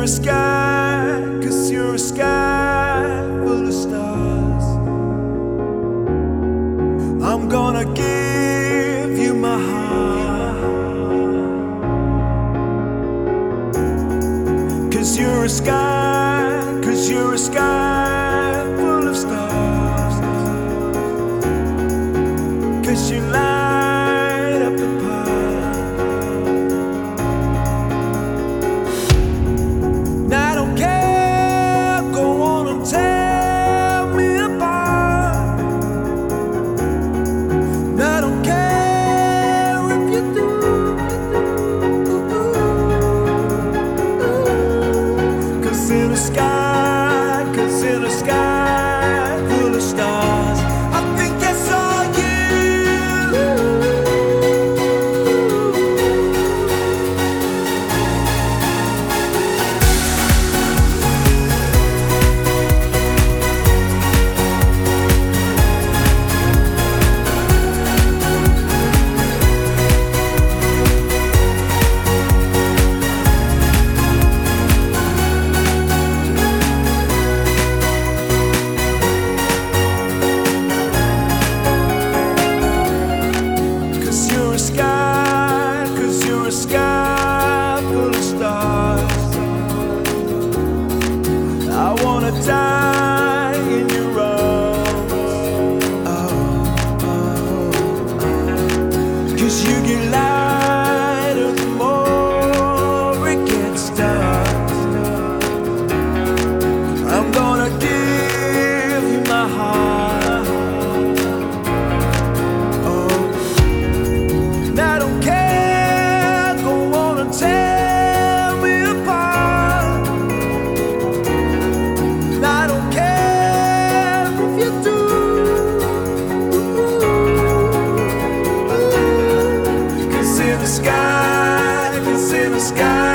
a sky, 'cause you're a sky full of stars. I'm gonna give you my heart, 'cause you're a sky, 'cause you're a sky full of stars, 'cause you light up the path. Now I don't care, go on and tear me apart. Now I don't care if you do. 'Cause in the sky, 'cause in the sky full of stars, I think I saw you. A sky full of stars. I wanna die in your arms. Oh, oh, oh. 'Cause you get lighter the more it gets dark. I'm gonna give you my heart. Oh, and I don't care. Tear me apart. I don't care if you do. 'Cause in the sky, 'cause in the sky